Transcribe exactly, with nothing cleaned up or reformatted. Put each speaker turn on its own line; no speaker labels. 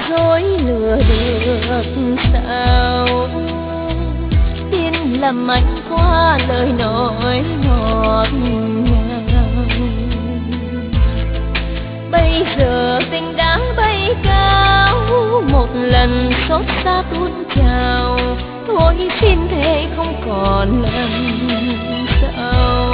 dối lừa được sao? Tin lầm anh qua lời nói ngọt ngào. Bây giờ tình đã bay cao, một lần xót xa tuôn trào. Thôi xin thề không còn lần sau.